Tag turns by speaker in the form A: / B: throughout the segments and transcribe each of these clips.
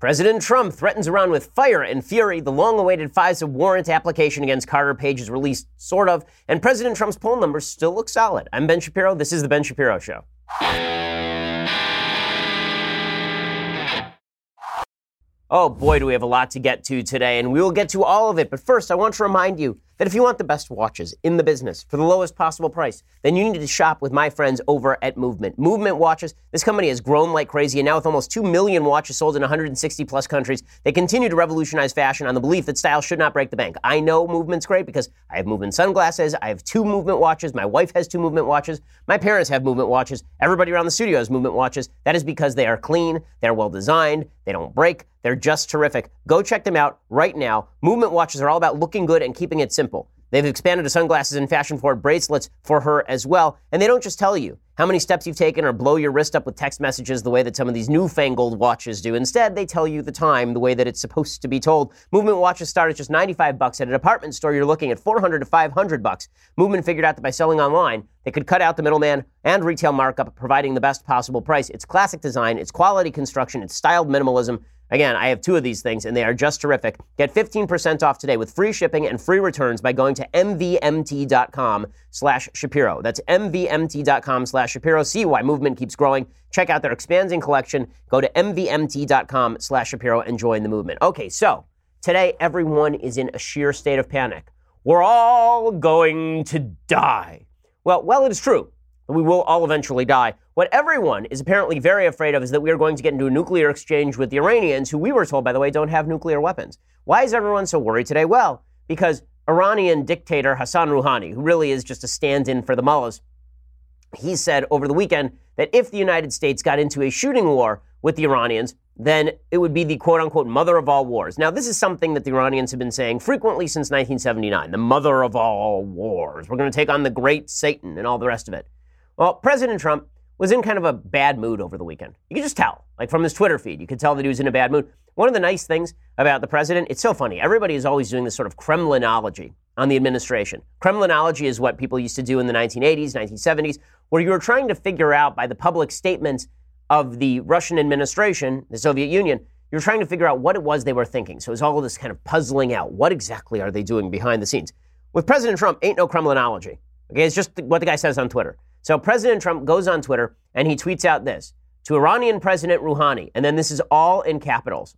A: President Trump threatens Iran with fire and fury. The long-awaited FISA warrant application against Carter Page is released, sort of. And President Trump's poll numbers still look solid. I'm Ben Shapiro. This is The Ben Shapiro Show. Oh boy, do we have a lot to get to today, and we will get to all of it. But first, I want to remind you that if you want the best watches in the business for the lowest possible price, then you need to shop with my friends over at Movement. Movement Watches, this company has grown like crazy, and now with almost 2 million watches sold in 160 plus countries, they continue to revolutionize fashion on the belief that style should not break the bank. I know Movement's great because I have Movement sunglasses, I have 2 Movement watches, my wife has 2 Movement watches, my parents have Movement watches, everybody around the studio has Movement watches. That is because they are clean, they're well designed, they don't break, they're just terrific. Go check them out right now. Movement watches are all about looking good and keeping it simple. They've expanded to sunglasses and fashion-forward bracelets for her as well. And they don't just tell you how many steps you've taken or blow your wrist up with text messages the way that some of these newfangled watches do. Instead, they tell you the time the way that it's supposed to be told. Movement watches start at just $95. At a department store, you're looking at $400 to $500. Movement figured out that by selling online, they could cut out the middleman and retail markup, providing the best possible price. It's classic design, it's quality construction, it's styled minimalism. Again, I have 2 of these things, and they are just terrific. Get 15% off today with free shipping and free returns by going to mvmt.com/Shapiro. That's mvmt.com/Shapiro. See why Movement keeps growing. Check out their expanding collection. Go to mvmt.com/Shapiro and join the movement. Okay, so today everyone is in a sheer state of panic. We're all going to die. Well, it is true. We will all eventually die. What everyone is apparently very afraid of is that we are going to get into a nuclear exchange with the Iranians, who we were told, by the way, don't have nuclear weapons. Why is everyone so worried today? Well, because Iranian dictator Hassan Rouhani, who really is just a stand-in for the mullahs, he said over the weekend that if the United States got into a shooting war with the Iranians, then it would be the quote-unquote mother of all wars. Now, this is something that the Iranians have been saying frequently since 1979, the mother of all wars. We're going to take on the great Satan and all the rest of it. Well, President Trump was in kind of a bad mood over the weekend. You could just tell, like from his Twitter feed, you could tell that he was in a bad mood. One of the nice things about the president, it's so funny. Everybody is always doing this sort of Kremlinology on the administration. Kremlinology is what people used to do in the 1980s, 1970s, where you were trying to figure out by the public statements of the Russian administration, the Soviet Union, you were trying to figure out what it was they were thinking. So it was all this kind of puzzling out. What exactly are they doing behind the scenes? With President Trump, ain't no Kremlinology. Okay, it's just what the guy says on Twitter. So President Trump goes on Twitter and he tweets out this to Iranian President Rouhani. And then this is all in capitals.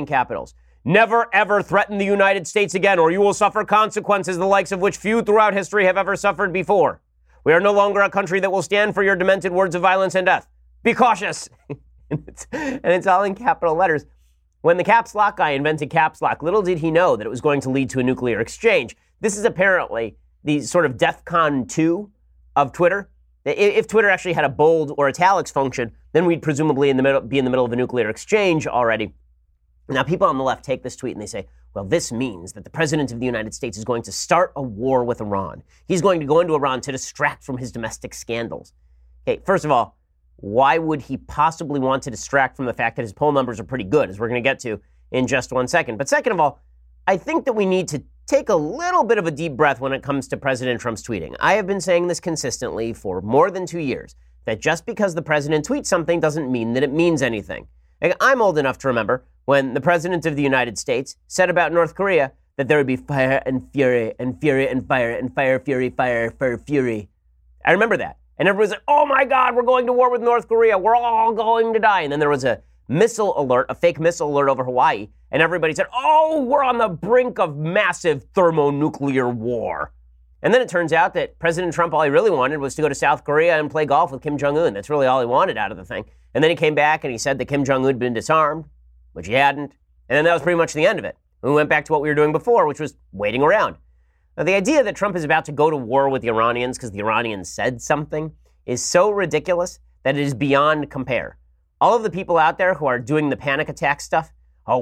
A: Never ever threaten the United States again, or you will suffer consequences the likes of which few throughout history have ever suffered before. We are no longer a country that will stand for your demented words of violence and death. Be cautious. and it's all in capital letters. When the caps lock guy invented caps lock, little did he know that it was going to lead to a nuclear exchange. This is apparently the sort of DEFCON 2 of Twitter. If Twitter actually had a bold or italics function, then we'd presumably be in the middle of a nuclear exchange already. Now, people on the left take this tweet and they say, well, this means that the president of the United States is going to start a war with Iran. He's going to go into Iran to distract from his domestic scandals. Okay, first of all, why would he possibly want to distract from the fact that his poll numbers are pretty good, as we're going to get to in just one second? But second of all, I think that we need to take a little bit of a deep breath when it comes to President Trump's tweeting. I have been saying this consistently for more than 2 years, that just because the president tweets something doesn't mean that it means anything. Like, I'm old enough to remember when the president of the United States said about North Korea that there would be fire and fury and fury and fire and fire, fury, fury. I remember that. And everybody's like, oh my God, we're going to war with North Korea. We're all going to die. And then there was a missile alert, a fake missile alert over Hawaii. And everybody said, oh, we're on the brink of massive thermonuclear war. And then it turns out that President Trump, all he really wanted was to go to South Korea and play golf with Kim Jong-un. That's really all he wanted out of the thing. And then he came back and he said that Kim Jong-un had been disarmed, which he hadn't. And then that was pretty much the end of it. We went back to what we were doing before, which was waiting around. Now, the idea that Trump is about to go to war with the Iranians because the Iranians said something is so ridiculous that it is beyond compare. All of the people out there who are doing the panic attack stuff,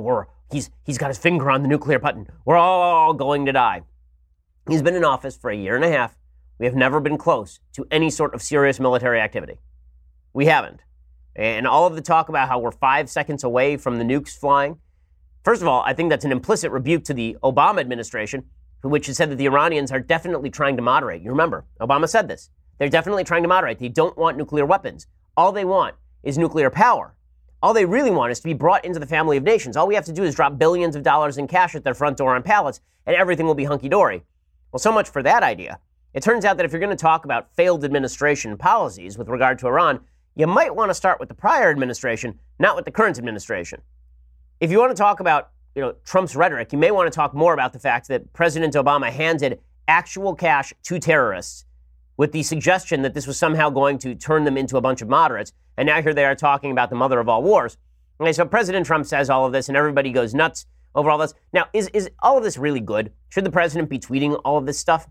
A: he's got his finger on the nuclear button. We're all going to die. He's been in office for 1.5 years. We have never been close to any sort of serious military activity. We haven't. And all of the talk about how we're 5 seconds away from the nukes flying, first of all, I think that's an implicit rebuke to the Obama administration, which has said that the Iranians are definitely trying to moderate. You remember, Obama said this. They're definitely trying to moderate. They don't want nuclear weapons. All they want is nuclear power. All they really want is to be brought into the family of nations. All we have to do is drop billions of dollars in cash at their front door on pallets, and everything will be hunky-dory. Well, so much for that idea. It turns out that if you're going to talk about failed administration policies with regard to Iran, you might want to start with the prior administration, not with the current administration. If you want to talk about, Trump's rhetoric, you may want to talk more about the fact that President Obama handed actual cash to terrorists with the suggestion that this was somehow going to turn them into a bunch of moderates. And now here they are talking about the mother of all wars. Okay, so President Trump says all of this and everybody goes nuts over all this. Now, is all of this really good? Should the president be tweeting all of this stuff?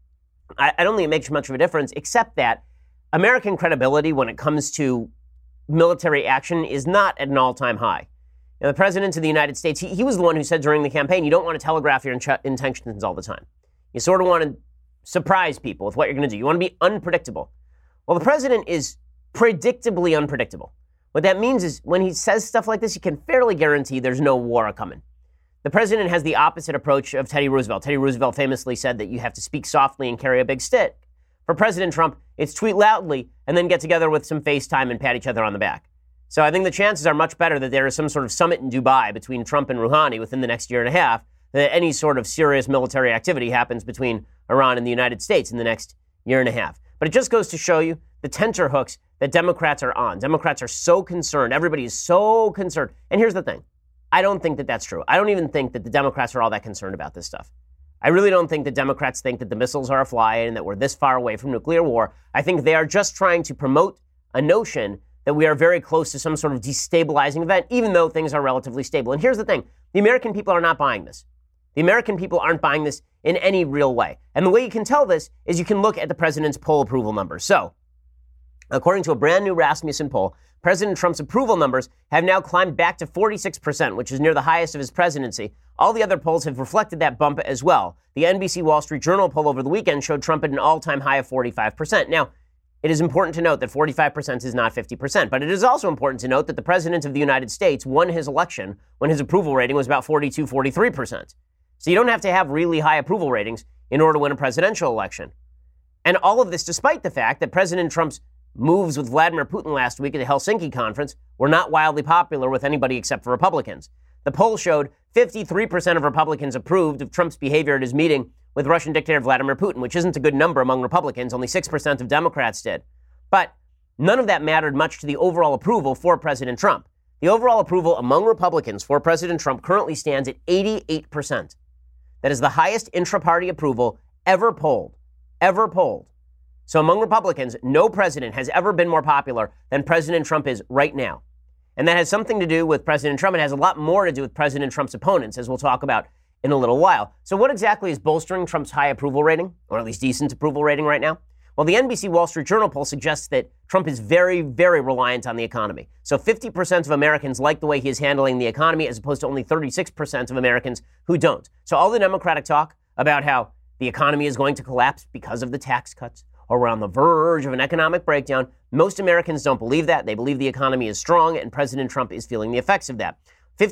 A: I don't think it makes much of a difference, except that American credibility when it comes to military action is not at an all-time high. The president of the United States, he was the one who said during the campaign, you don't want to telegraph your intentions all the time. You sort of want to surprise people with what you're going to do. You want to be unpredictable. Well, the president is predictably unpredictable. What that means is when he says stuff like this, you can fairly guarantee there's no war coming. The president has the opposite approach of Teddy Roosevelt. Teddy Roosevelt famously said that you have to speak softly and carry a big stick. For President Trump, it's tweet loudly and then get together with some FaceTime and pat each other on the back. So I think the chances are much better that there is some sort of summit in Dubai between Trump and Rouhani within the next year and a half, that any sort of serious military activity happens between Iran and the United States in the next year and a half. But it just goes to show you the tenterhooks that Democrats are on. Democrats are so concerned. Everybody is so concerned. And here's the thing. I don't think that that's true. I don't even think that the Democrats are all that concerned about this stuff. I really don't think that Democrats think that the missiles are afly and that we're this far away from nuclear war. I think they are just trying to promote a notion that we are very close to some sort of destabilizing event, even though things are relatively stable. And here's the thing. The American people are not buying this. The American people aren't buying this in any real way. And the way you can tell this is you can look at the president's poll approval numbers. So, according to a brand new Rasmussen poll, President Trump's approval numbers have now climbed back to 46%, which is near the highest of his presidency. All the other polls have reflected that bump as well. The NBC Wall Street Journal poll over the weekend showed Trump at an all-time high of 45%. Now, it is important to note that 45% is not 50%, but it is also important to note that the President of the United States won his election when his approval rating was about 42, 43%. So you don't have to have really high approval ratings in order to win a presidential election. And all of this despite the fact that President Trump's moves with Vladimir Putin last week at the Helsinki conference were not wildly popular with anybody except for Republicans. The poll showed 53% of Republicans approved of Trump's behavior at his meeting with Russian dictator Vladimir Putin, which isn't a good number among Republicans. Only 6% of Democrats did. But none of that mattered much to the overall approval for President Trump. The overall approval among Republicans for President Trump currently stands at 88%. That is the highest intra-party approval ever polled. Ever polled. So among Republicans, no president has ever been more popular than President Trump is right now. And that has something to do with President Trump. It has a lot more to do with President Trump's opponents, as we'll talk about in a little while. So what exactly is bolstering Trump's high approval rating, or at least decent approval rating right now? Well, the NBC Wall Street Journal poll suggests that Trump is very, very reliant on the economy. So 50% of Americans like the way he is handling the economy, as opposed to only 36% of Americans who don't. So all the Democratic talk about how the economy is going to collapse because of the tax cuts, or we're on the verge of an economic breakdown, most Americans don't believe that. They believe the economy is strong, and President Trump is feeling the effects of that.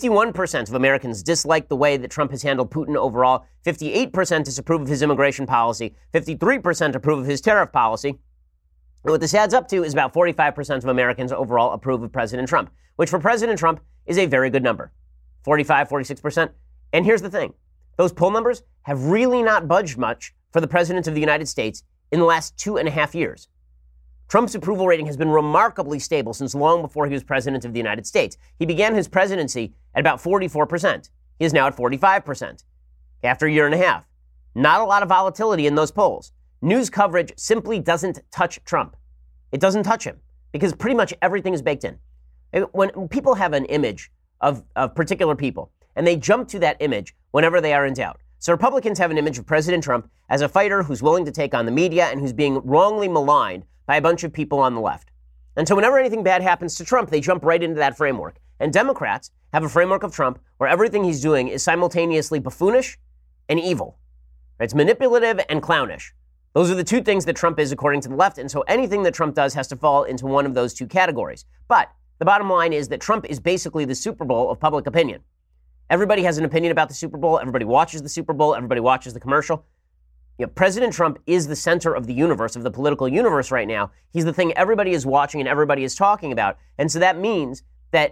A: 51% of Americans dislike the way that Trump has handled Putin overall. 58% disapprove of his immigration policy. 53% approve of his tariff policy. And what this adds up to is about 45% of Americans overall approve of President Trump, which for President Trump is a very good number. 45, 46%. And here's the thing. Those poll numbers have really not budged much for the President of the United States in the last 2.5 years. Trump's approval rating has been remarkably stable since long before he was president of the United States. He began his presidency at about 44%. He is now at 45% after a year and a half. Not a lot of volatility in those polls. News coverage simply doesn't touch Trump. It doesn't touch him because pretty much everything is baked in. When people have an image of particular people and they jump to that image whenever they are in doubt. So Republicans have an image of President Trump as a fighter who's willing to take on the media and who's being wrongly maligned by a bunch of people on the left. And so whenever anything bad happens to Trump, they jump right into that framework. And Democrats have a framework of Trump where everything he's doing is simultaneously buffoonish and evil. It's manipulative and clownish. Those are the two things that Trump is according to the left. And so anything that Trump does has to fall into one of those two categories. But the bottom line is that Trump is basically the Super Bowl of public opinion. Everybody has an opinion about the Super Bowl. Everybody watches the Super Bowl. Everybody watches the commercial. President Trump is the center of the universe, of the political universe right now. He's the thing everybody is watching and everybody is talking about. And so that means that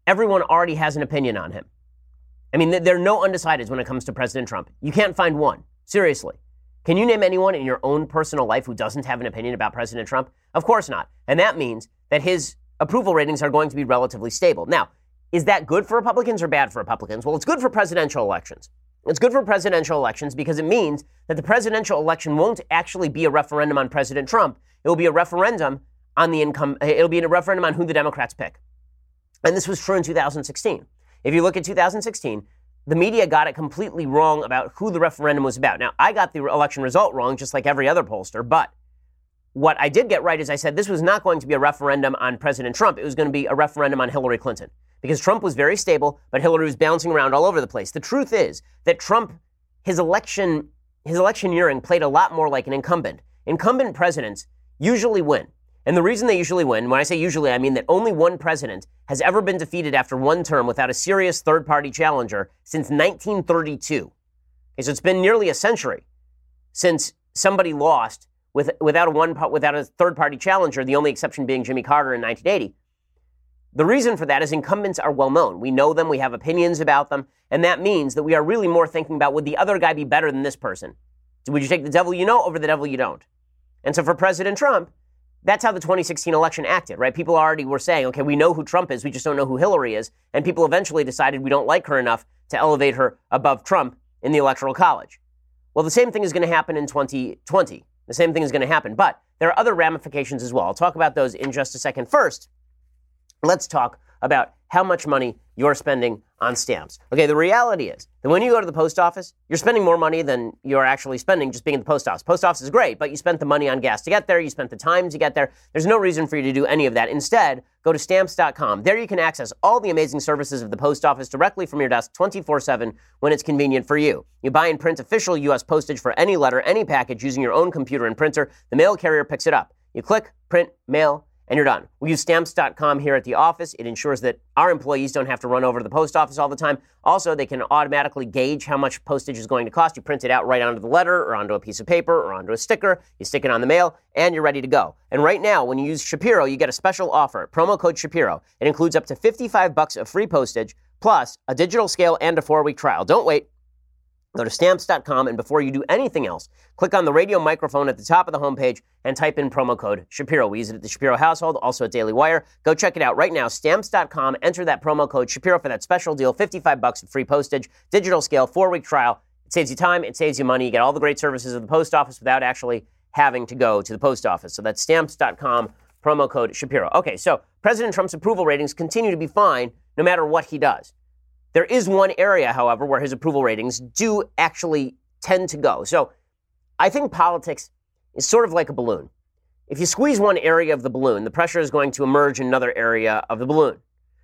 A: everyone already has an opinion on him. I mean, there are no undecideds when it comes to President Trump. You can't find one. Seriously. Can you name anyone in your own personal life who doesn't have an opinion about President Trump? Of course not. And that means that his approval ratings are going to be relatively stable. Now, is that good for Republicans or bad for Republicans? Well, it's good for presidential elections. It's good for presidential elections because it means that the presidential election won't actually be a referendum on President Trump. It will be a referendum on it'll be a referendum on who the Democrats pick. And this was true in 2016. If you look at 2016, the media got it completely wrong about who the referendum was about. Now, I got the election result wrong, just like every other pollster, but what I did get right is I said this was not going to be a referendum on President Trump. It was going to be a referendum on Hillary Clinton because Trump was very stable, but Hillary was bouncing around all over the place. The truth is that Trump, his electioneering played a lot more like an incumbent. Incumbent presidents usually win. And the reason they usually win, when I say usually, I mean that only one president has ever been defeated after one term without a serious third-party challenger since 1932. Okay, so it's been nearly a century since somebody lost without a third-party challenger, the only exception being Jimmy Carter in 1980. The reason for that is incumbents are well known. We know them, we have opinions about them, and that means that we are really more thinking about, would the other guy be better than this person? Would you take the devil you know over the devil you don't? And so for President Trump, that's how the 2016 election acted, right? People already were saying, okay, we know who Trump is, we just don't know who Hillary is. And people eventually decided we don't like her enough to elevate her above Trump in the Electoral College. Well, the same thing is going to happen in 2020. The same thing is going to happen. But there are other ramifications as well. I'll talk about those in just a second. First, let's talk about how much money you're spending on stamps. Okay, the reality is that when you go to the post office, you're spending more money than you're actually spending just being at the post office. Post office is great, but you spent the money on gas to get there. You spent the time to get there. There's no reason for you to do any of that. Instead, go to Stamps.com. There you can access all the amazing services of the post office directly from your desk 24/7 when it's convenient for you. You buy and print official U.S. postage for any letter, any package using your own computer and printer. The mail carrier picks it up. You click, print, mail, and you're done. We use Stamps.com here at the office. It ensures that our employees don't have to run over to the post office all the time. Also, they can automatically gauge how much postage is going to cost. You print it out right onto the letter or onto a piece of paper or onto a sticker. You stick it on the mail, and you're ready to go. And right now, when you use Shapiro, you get a special offer. Promo code Shapiro. It includes up to $55 of free postage, plus a digital scale and a 4-week trial. Don't wait. Go to Stamps.com, and before you do anything else, click on the radio microphone at the top of the homepage and type in promo code Shapiro. We use it at the Shapiro household, also at Daily Wire. Go check it out right now, Stamps.com. Enter that promo code Shapiro for that special deal, $55 of free postage, digital scale, 4-week trial. It saves you time, it saves you money. You get all the great services of the post office without actually having to go to the post office. So that's Stamps.com, promo code Shapiro. Okay, so President Trump's approval ratings continue to be fine no matter what he does. There is one area, however, where his approval ratings do actually tend to go. So I think politics is sort of like a balloon. If you squeeze one area of the balloon, the pressure is going to emerge in another area of the balloon.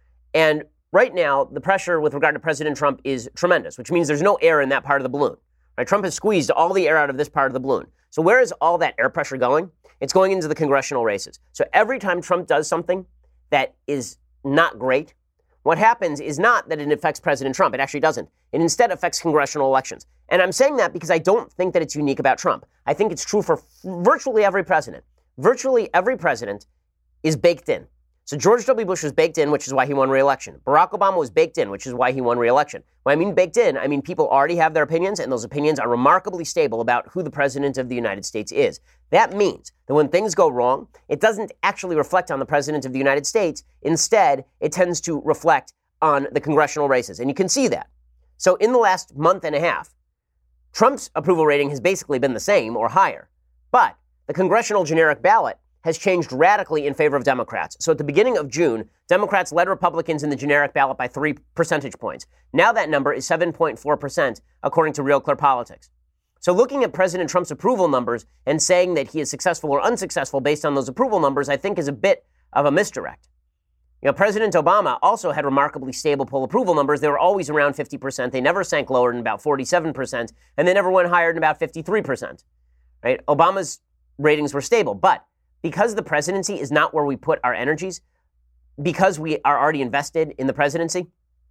A: And right now, the pressure with regard to President Trump is tremendous, which means there's no air in that part of the balloon. Right? Trump has squeezed all the air out of this part of the balloon. So where is all that air pressure going? It's going into the congressional races. So every time Trump does something that is not great, what happens is not that it affects President Trump. It actually doesn't. It instead affects congressional elections. And I'm saying that because I don't think that it's unique about Trump. I think it's true for virtually every president. Virtually every president is baked in. So George W. Bush was baked in, which is why he won re-election. Barack Obama was baked in, which is why he won re-election. When I mean baked in, I mean people already have their opinions, and those opinions are remarkably stable about who the president of the United States is. That means that when things go wrong, it doesn't actually reflect on the president of the United States. Instead, it tends to reflect on the congressional races, and you can see that. So in the last month and a half, Trump's approval rating has basically been the same or higher, but the congressional generic ballot has changed radically in favor of Democrats. So at the beginning of June, Democrats led Republicans in the generic ballot by 3 percentage points. Now that number is 7.4%, according to Real Clear Politics. So looking at President Trump's approval numbers and saying that he is successful or unsuccessful based on those approval numbers, I think is a bit of a misdirect. You know, President Obama also had remarkably stable poll approval numbers. They were always around 50%. They never sank lower than about 47%, and they never went higher than about 53%. Right? Obama's ratings were stable, but because the presidency is not where we put our energies, because we are already invested in the presidency,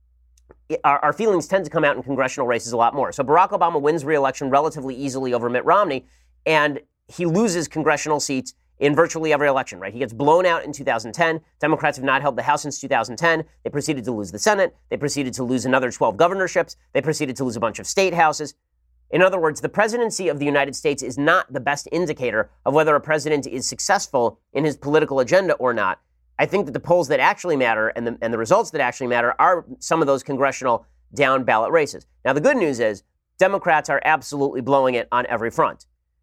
A: our feelings tend to come out in congressional races a lot more. So Barack Obama wins re-election relatively easily over Mitt Romney, and he loses congressional seats in virtually every election, right? He gets blown out in 2010. Democrats have not held the House since 2010. They proceeded to lose the Senate. They proceeded to lose another 12 governorships. They proceeded to lose a bunch of state houses. In other words, the presidency of the United States is not the best indicator of whether a president is successful in his political agenda or not. I think that the polls that actually matter and the results that actually matter are some of those congressional down ballot races. Now, the good news is Democrats are absolutely blowing it on every front.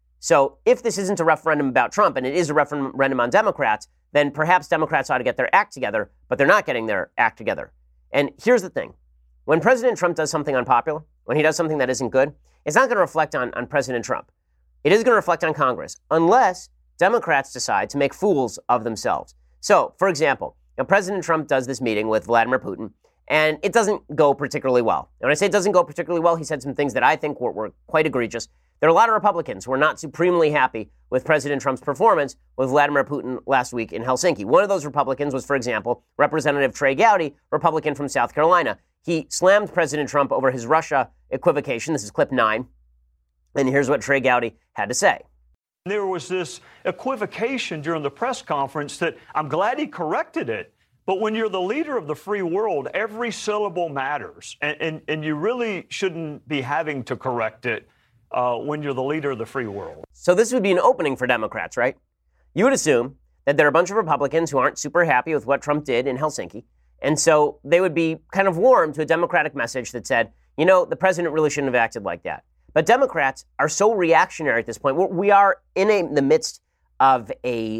A: So if this isn't a referendum about Trump and it is a referendum on Democrats, then perhaps Democrats ought to get their act together, but they're not getting their act together. And here's the thing. When President Trump does something unpopular, when he does something that isn't good, it's not going to reflect on President Trump. It is going to reflect on Congress, unless Democrats decide to make fools of themselves. So, for example, President Trump does this meeting with Vladimir Putin, and it doesn't go particularly well. And when I say it doesn't go particularly well, he said some things that I think were quite egregious. There are a lot of Republicans who are not supremely happy with President Trump's performance with Vladimir Putin last week in Helsinki. One of those Republicans was, for example, Representative Trey Gowdy, Republican from South Carolina. He slammed President Trump over his Russia equivocation. This is clip 9. And here's what Trey Gowdy had to say.
B: There was this equivocation during the press conference that I'm glad he corrected it. But when you're the leader of the free world, every syllable matters. And you really shouldn't be having to correct it when you're the leader of the free world.
A: So this would be an opening for Democrats, right? You would assume that there are a bunch of Republicans who aren't super happy with what Trump did in Helsinki. And so they would be kind of warm to a Democratic message that said, you know, the president really shouldn't have acted like that. But Democrats are so reactionary at this point. We are in the midst of a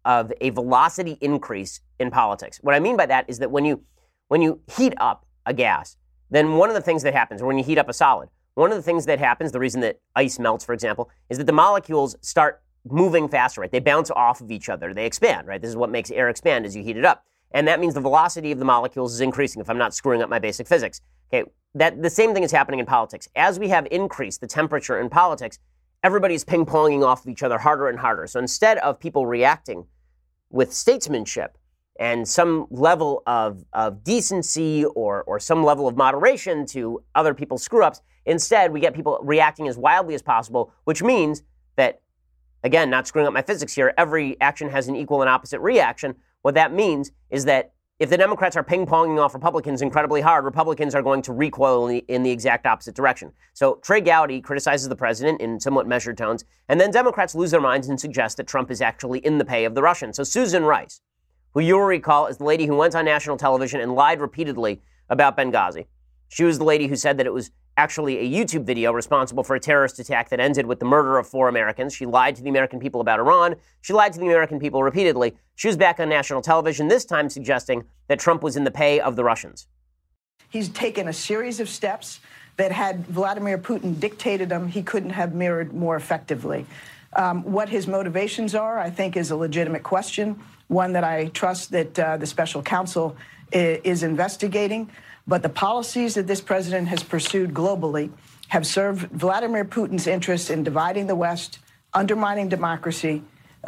A: velocity increase in politics. What I mean by that is that when you heat up a gas, then one of the things that happens, or when you heat up a solid, one of the things that happens, the reason that ice melts, for example, is that the molecules start moving faster, right? They bounce off of each other. They expand, right? This is what makes air expand as you heat it up. And that means the velocity of the molecules is increasing, if I'm not screwing up my basic physics. Okay, the same thing is happening in politics. As we have increased the temperature in politics, everybody's ping-ponging off of each other harder and harder. So instead of people reacting with statesmanship and some level of decency or some level of moderation to other people's screw-ups, instead we get people reacting as wildly as possible, which means that, again, not screwing up my physics here, every action has an equal and opposite reaction. What that means is that if the Democrats are ping-ponging off Republicans incredibly hard, Republicans are going to recoil in the exact opposite direction. So Trey Gowdy criticizes the president in somewhat measured tones, and then Democrats lose their minds and suggest that Trump is actually in the pay of the Russians. So Susan Rice, who you will recall is the lady who went on national television and lied repeatedly about Benghazi. She was the lady who said that it was actually a YouTube video responsible for a terrorist attack that ended with the murder of 4 Americans. She lied to the American people about Iran. She lied to the American people repeatedly. She was back on national television, this time suggesting that Trump was in the pay of the Russians.
C: He's taken a series of steps that had Vladimir Putin dictated them, he couldn't have mirrored more effectively. What his motivations are, I think, is a legitimate question, one that I trust that the special counsel is investigating. But the policies that this president has pursued globally have served Vladimir Putin's interests in dividing the West, undermining democracy,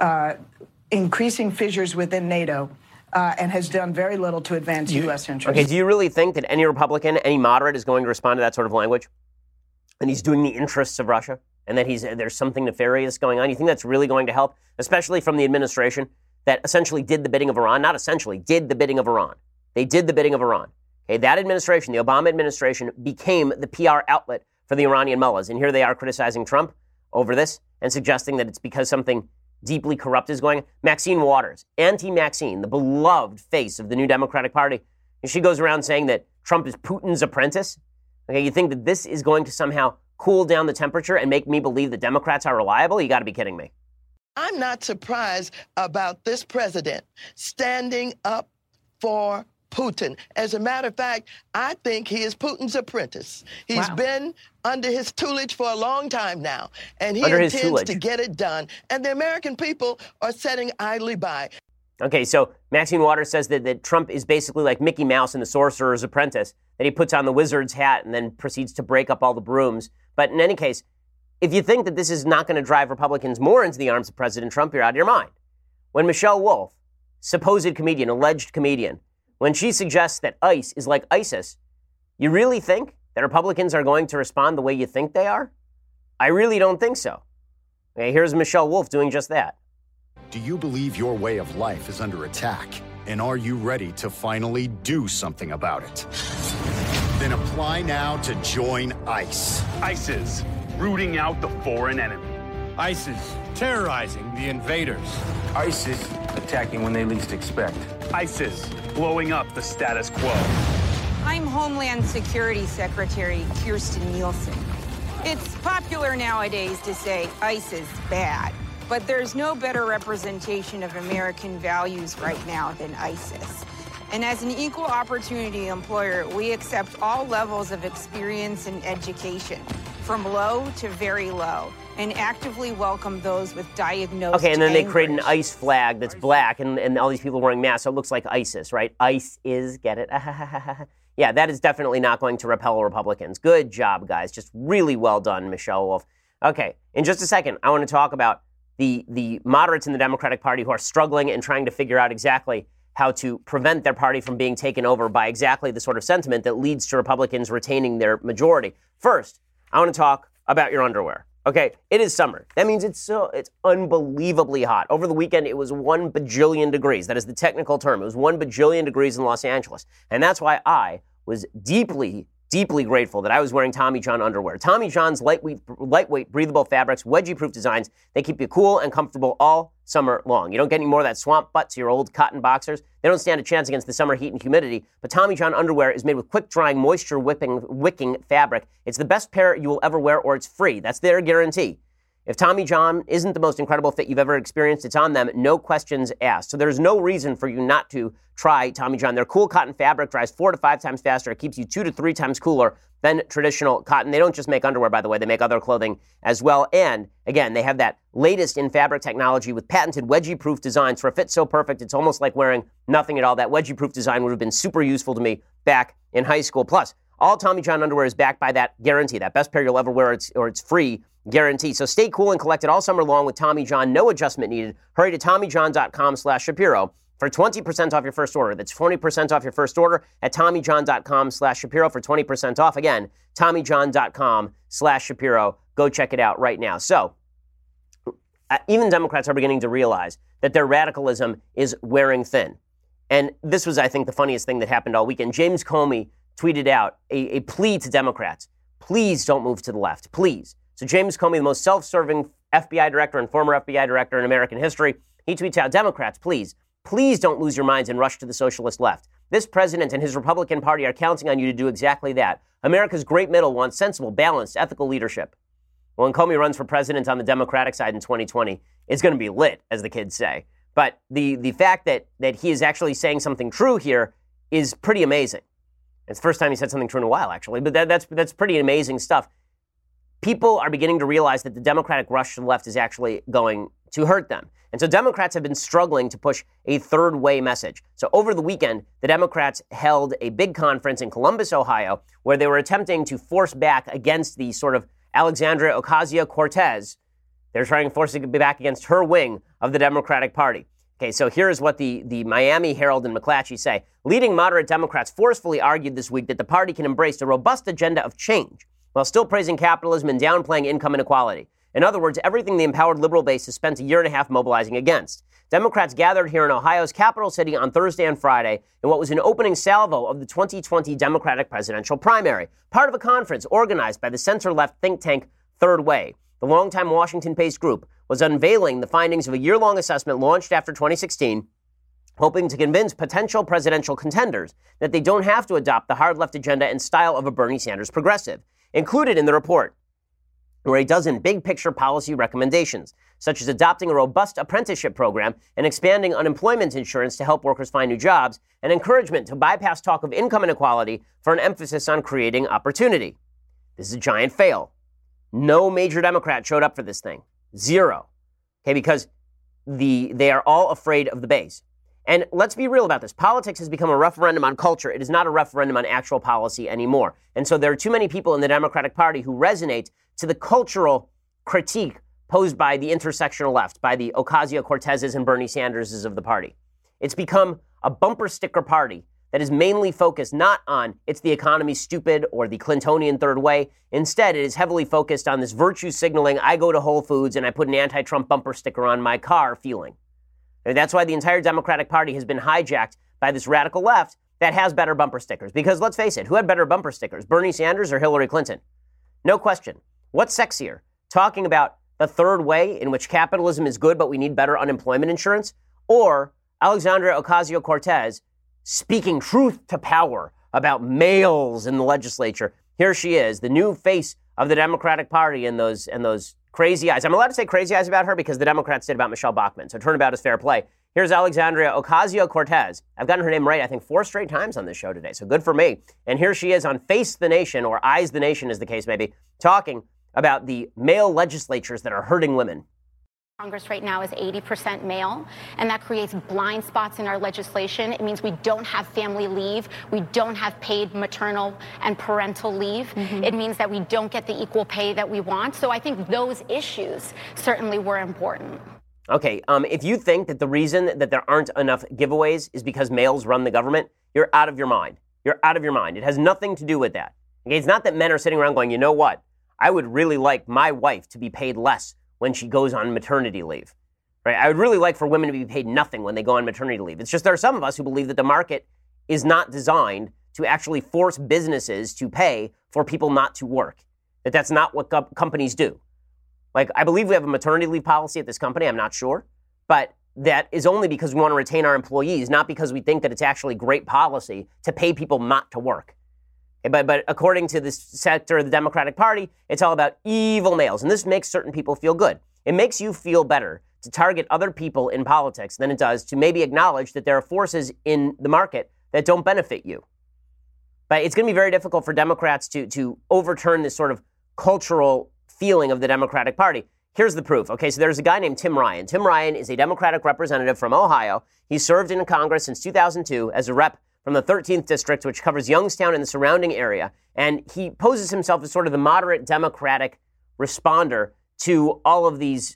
C: increasing fissures within NATO, and has done very little to advance U.S. interests.
A: Okay, do you really think that any Republican, any moderate is going to respond to that sort of language? And he's doing the interests of Russia? And that there's something nefarious going on? You think that's really going to help? Especially from the administration that essentially did the bidding of Iran? Not essentially, did the bidding of Iran. They did the bidding of Iran. Okay, that administration, the Obama administration, became the PR outlet for the Iranian mullahs. And here they are criticizing Trump over this and suggesting that it's because something deeply corrupt is going on. Maxine Waters, anti-Maxine, the beloved face of the New Democratic Party. And she goes around saying that Trump is Putin's apprentice. Okay, you think that this is going to somehow cool down the temperature and make me believe that Democrats are reliable? You got to be kidding me.
D: I'm not surprised about this president standing up for Putin. As a matter of fact, I think he is Putin's apprentice. He's been under his tutelage for a long time now, and he intends to get it done. And the American people are sitting idly by.
A: Okay, so Maxine Waters says that Trump is basically like Mickey Mouse in The Sorcerer's Apprentice, that he puts on the wizard's hat and then proceeds to break up all the brooms. But in any case, if you think that this is not going to drive Republicans more into the arms of President Trump, you're out of your mind. When Michelle Wolf, supposed comedian, alleged comedian, when she suggests that ICE is like ISIS, you really think that Republicans are going to respond the way you think they are? I really don't think so. Okay, here's Michelle Wolf doing just that.
E: Do you believe your way of life is under attack? And are you ready to finally do something about it? Then apply now to join ICE.
F: ISIS, rooting out the foreign enemy.
G: ISIS, terrorizing the invaders.
H: ISIS, attacking when they least expect.
F: ISIS, blowing up the status quo.
I: I'm Homeland Security Secretary Kirstjen Nielsen. It's popular nowadays to say ICE is bad, but there's no better representation of American values right now than ISIS. And as an equal opportunity employer, we accept all levels of experience and education, from low to very low, and actively welcome those with diagnosed
A: Okay, and then they
I: anguish.
A: create an ICE flag that's black, and all these people wearing masks, so it looks like ISIS, right? ICE is, get it? Yeah, that is definitely not going to repel Republicans. Good job, guys. Just really well done, Michelle Wolf. Okay, in just a second, I want to talk about the moderates in the Democratic Party who are struggling and trying to figure out exactly how to prevent their party from being taken over by exactly the sort of sentiment that leads to Republicans retaining their majority. First, I want to talk about your underwear. Okay, it is summer. That means it's unbelievably hot. Over the weekend, it was 1 bajillion degrees. That is the technical term. It was 1 bajillion degrees in Los Angeles. And that's why I was deeply grateful that I was wearing Tommy John underwear. Tommy John's lightweight, breathable fabrics, wedgie-proof designs, they keep you cool and comfortable all summer long. You don't get any more of that swamp butt to your old cotton boxers. They don't stand a chance against the summer heat and humidity, but Tommy John underwear is made with quick-drying, moisture-wicking fabric. It's the best pair you will ever wear, or it's free. That's their guarantee. If Tommy John isn't the most incredible fit you've ever experienced, it's on them, no questions asked. So there's no reason for you not to try Tommy John. Their cool cotton fabric dries 4 to 5 times faster. It keeps you 2 to 3 times cooler than traditional cotton. They don't just make underwear, by the way. They make other clothing as well. And again, they have that latest in fabric technology with patented wedgie-proof designs for a fit so perfect, it's almost like wearing nothing at all. That wedgie-proof design would have been super useful to me back in high school. Plus, all Tommy John underwear is backed by that guarantee, that best pair you'll ever wear, or it's free guarantee. So stay cool and collect it all summer long with Tommy John. No adjustment needed. Hurry to TommyJohn.com/Shapiro for 20% off your first order. That's 20% off your first order at TommyJohn.com/Shapiro for 20% off. Again, TommyJohn.com/Shapiro. Go check it out right now. So even Democrats are beginning to realize that their radicalism is wearing thin. And this was, I think, the funniest thing that happened all weekend. James Comey tweeted out a plea to Democrats. Please don't move to the left. Please. So James Comey, the most self-serving FBI director and former FBI director in American history, he tweets out, Democrats, please don't lose your minds and rush to the socialist left. This president and his Republican Party are counting on you to do exactly that. America's great middle wants sensible, balanced, ethical leadership. Well, when Comey runs for president on the Democratic side in 2020, it's going to be lit, as the kids say. But the fact that he is actually saying something true here is pretty amazing. It's the first time he said something true in a while, actually. But that's pretty amazing stuff. People are beginning to realize that the Democratic rush to the left is actually going to hurt them. And so Democrats have been struggling to push a third way message. So over the weekend, the Democrats held a big conference in Columbus, Ohio, where they were attempting to force back against the sort of Alexandria Ocasio-Cortez. They're trying to force it back against her wing of the Democratic Party. Okay, so here's what the Miami Herald and McClatchy say. Leading moderate Democrats forcefully argued this week that the party can embrace a robust agenda of change while still praising capitalism and downplaying income inequality. In other words, everything the empowered liberal base has spent a year and a half mobilizing against. Democrats gathered here in Ohio's capital city on Thursday and Friday in what was an opening salvo of the 2020 Democratic presidential primary, part of a conference organized by the center-left think tank Third Way. The longtime Washington-based group was unveiling the findings of a year-long assessment launched after 2016, hoping to convince potential presidential contenders that they don't have to adopt the hard left agenda and style of a Bernie Sanders progressive. Included in the report were a dozen big-picture policy recommendations, such as adopting a robust apprenticeship program and expanding unemployment insurance to help workers find new jobs, and encouragement to bypass talk of income inequality for an emphasis on creating opportunity. This is a giant fail. No major Democrat showed up for this thing. Zero. Okay, because they are all afraid of the base. And let's be real about this. Politics has become a referendum on culture. It is not a referendum on actual policy anymore. And so there are too many people in the Democratic Party who resonate to the cultural critique posed by the intersectional left, by the Ocasio-Cortezes and Bernie Sanderses of the party. It's become a bumper sticker party that is mainly focused not on it's the economy stupid or the Clintonian third way. Instead, it is heavily focused on this virtue signaling, I go to Whole Foods and I put an anti-Trump bumper sticker on my car feeling. And that's why the entire Democratic Party has been hijacked by this radical left that has better bumper stickers. Because let's face it, who had better bumper stickers, Bernie Sanders or Hillary Clinton? No question. What's sexier? Talking about the third way in which capitalism is good, but we need better unemployment insurance? Or Alexandria Ocasio-Cortez speaking truth to power about males in the legislature? Here she is, the new face of the Democratic Party, and those crazy eyes. I'm allowed to say crazy eyes about her because the Democrats did about Michelle Bachmann, so turnabout is fair play. Here's Alexandria Ocasio-Cortez. I've gotten her name right, I think, 4 straight times on this show today, so good for me. And here she is on Face the Nation, or Eyes the Nation as the case may be, talking about the male legislatures that are hurting women.
J: Congress right now is 80% male, and that creates blind spots in our legislation. It means we don't have family leave. We don't have paid maternal and parental leave. Mm-hmm. It means that we don't get the equal pay that we want. So I think those issues certainly were important.
A: Okay, if you think that the reason that there aren't enough giveaways is because males run the government, you're out of your mind. You're out of your mind. It has nothing to do with that. Okay, it's not that men are sitting around going, you know what? I would really like my wife to be paid less when she goes on maternity leave, right? I would really like for women to be paid nothing when they go on maternity leave. It's just there are some of us who believe that the market is not designed to actually force businesses to pay for people not to work, that's not what companies do. Like, I believe we have a maternity leave policy at this company. I'm not sure. But that is only because we want to retain our employees, not because we think that it's actually great policy to pay people not to work. But according to this sector of the Democratic Party, it's all about evil males. And this makes certain people feel good. It makes you feel better to target other people in politics than it does to maybe acknowledge that there are forces in the market that don't benefit you. But it's going to be very difficult for Democrats to overturn this sort of cultural feeling of the Democratic Party. Here's the proof. Okay, so there's a guy named Tim Ryan. Tim Ryan is a Democratic representative from Ohio. He served in Congress since 2002 as a rep from the 13th District, which covers Youngstown and the surrounding area. And he poses himself as sort of the moderate Democratic responder to all of these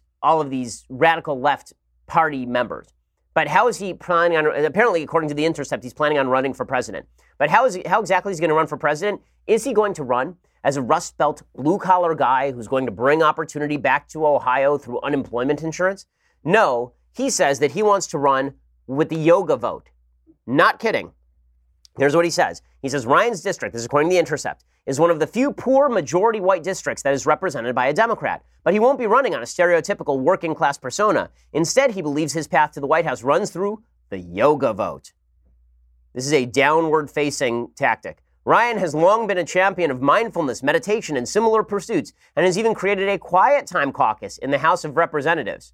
A: radical left party members. But how is he planning on, apparently, according to The Intercept, he's planning on running for president. But how exactly is he going to run for president? Is he going to run as a Rust Belt blue-collar guy who's going to bring opportunity back to Ohio through unemployment insurance? No, he says that he wants to run with the yoga vote. Not kidding. Here's what he says. He says Ryan's district, this is according to The Intercept, is one of the few poor majority white districts that is represented by a Democrat. But he won't be running on a stereotypical working class persona. Instead, he believes his path to the White House runs through the yoga vote. This is a downward-facing tactic. Ryan has long been a champion of mindfulness, meditation, and similar pursuits, and has even created a quiet time caucus in the House of Representatives.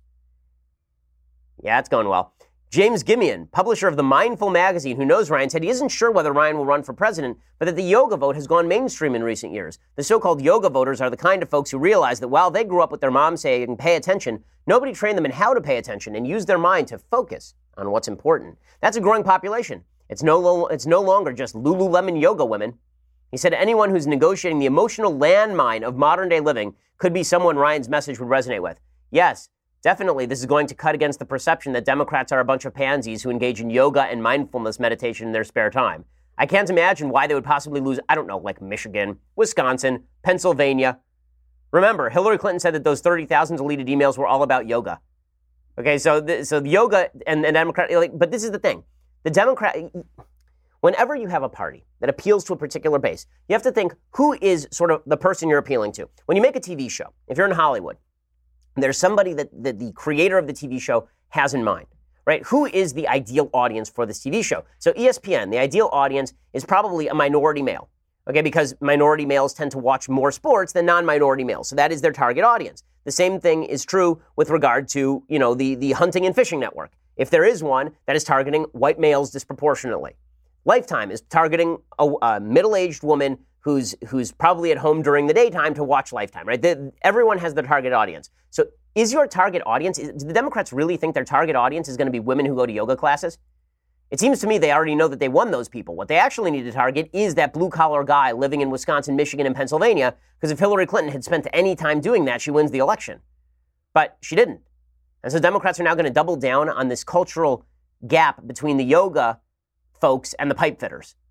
A: Yeah, it's going well. James Gimian, publisher of the Mindful magazine, who knows Ryan, said he isn't sure whether Ryan will run for president, but that the yoga vote has gone mainstream in recent years. The so-called yoga voters are the kind of folks who realize that while they grew up with their mom saying, pay attention, nobody trained them in how to pay attention and use their mind to focus on what's important. That's a growing population. It's no longer just Lululemon yoga women. He said anyone who's negotiating the emotional landmine of modern-day living could be someone Ryan's message would resonate with. Yes, definitely, this is going to cut against the perception that Democrats are a bunch of pansies who engage in yoga and mindfulness meditation in their spare time. I can't imagine why they would possibly lose, I don't know, like Michigan, Wisconsin, Pennsylvania. Remember, Hillary Clinton said that those 30,000 deleted emails were all about yoga. Okay, so yoga and Democrat, but this is the thing. The Democrat, whenever you have a party that appeals to a particular base, you have to think, who is sort of the person you're appealing to? When you make a TV show, if you're in Hollywood, there's somebody that the creator of the TV show has in mind, right? Who is the ideal audience for this TV show? So ESPN, the ideal audience is probably a minority male, okay? Because minority males tend to watch more sports than non-minority males. So that is their target audience. The same thing is true with regard to, the hunting and fishing network. If there is one that is targeting white males disproportionately. Lifetime is targeting a middle-aged woman who's probably at home during the daytime to watch Lifetime, right? Everyone has their target audience. So is your target audience, do the Democrats really think their target audience is going to be women who go to yoga classes? It seems to me they already know that they won those people. What they actually need to target is that blue-collar guy living in Wisconsin, Michigan, and Pennsylvania, because if Hillary Clinton had spent any time doing that, she wins the election. But she didn't. And so Democrats are now going to double down on this cultural gap between the yoga folks and the pipe fitters.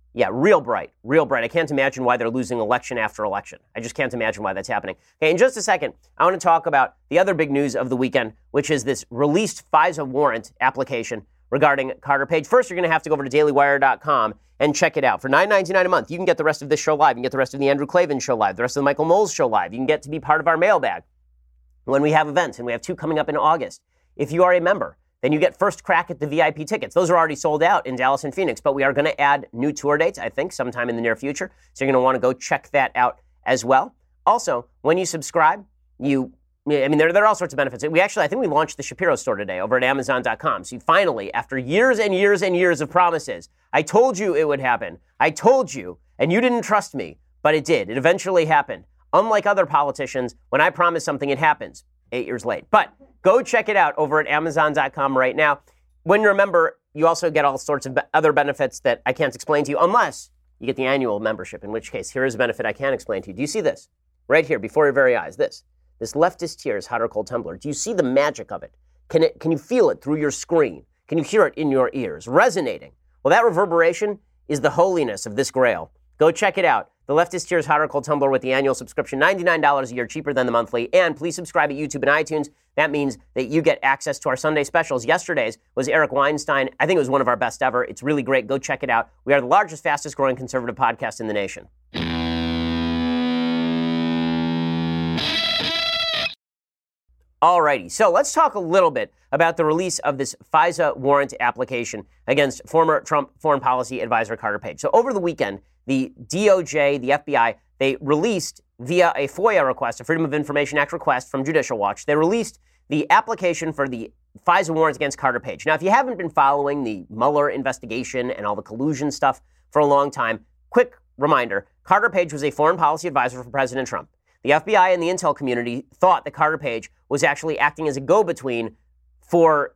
A: Yeah, real bright, real bright. I can't imagine why they're losing election after election. I just can't imagine why that's happening. Okay, in just a second, I want to talk about the other big news of the weekend, which is this released FISA warrant application regarding Carter Page. First, you're going to have to go over to dailywire.com and check it out. For $9.99 a month, you can get the rest of this show live. You can get the rest of the Andrew Klavan show live, the rest of the Michael Knowles show live. You can get to be part of our mailbag when we have events, and we have 2 coming up in August. If you are a member, then you get first crack at the VIP tickets. Those are already sold out in Dallas and Phoenix, but we are going to add new tour dates, I think, sometime in the near future. So you're going to want to go check that out as well. Also, when you subscribe, there are all sorts of benefits. I think we launched the Shapiro store today over at Amazon.com. So you finally, after years and years and years of promises, I told you it would happen. I told you, and you didn't trust me, but it did. It eventually happened. Unlike other politicians, when I promise something, it happens 8 years late. But go check it out over at Amazon.com right now. When you're a member, you also get all sorts of other benefits that I can't explain to you unless you get the annual membership, in which case, here is a benefit I can explain to you. Do you see this? Right here, before your very eyes, this leftist tears hot or cold tumbler. Do you see the magic of it? Can you feel it through your screen? Can you hear it in your ears, resonating? Well, that reverberation is the holiness of this grail. Go check it out. The Leftist Tears Hot or Cold Tumbler with the annual subscription, $99 a year, cheaper than the monthly. And please subscribe at YouTube and iTunes. That means that you get access to our Sunday specials. Yesterday's was Eric Weinstein. I think it was one of our best ever. It's really great. Go check it out. We are the largest, fastest growing conservative podcast in the nation. Alrighty, so let's talk a little bit about the release of this FISA warrant application against former Trump foreign policy advisor Carter Page. So over the weekend, the DOJ, the FBI, they released via a FOIA request, a Freedom of Information Act request from Judicial Watch, they released the application for the FISA warrant against Carter Page. Now, if you haven't been following the Mueller investigation and all the collusion stuff for a long time, quick reminder, Carter Page was a foreign policy advisor for President Trump. The FBI and the intel community thought that Carter Page was actually acting as a go-between for